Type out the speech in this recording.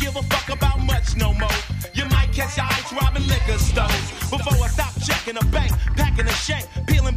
give a fuck about much no more. You might catch your ice robbing liquor stores. Before I stop checking a bank, packing a shank, peeling